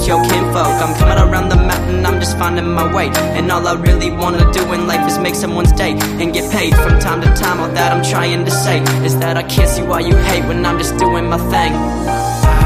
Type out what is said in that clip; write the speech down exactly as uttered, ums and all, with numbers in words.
your kinfolk. I'm coming around the mountain, I'm just finding my way. And all I really wanna do in life is make someone's day and get paid from time to time. All that I'm trying to say is that I can't see why you hate when I'm just doing my thing.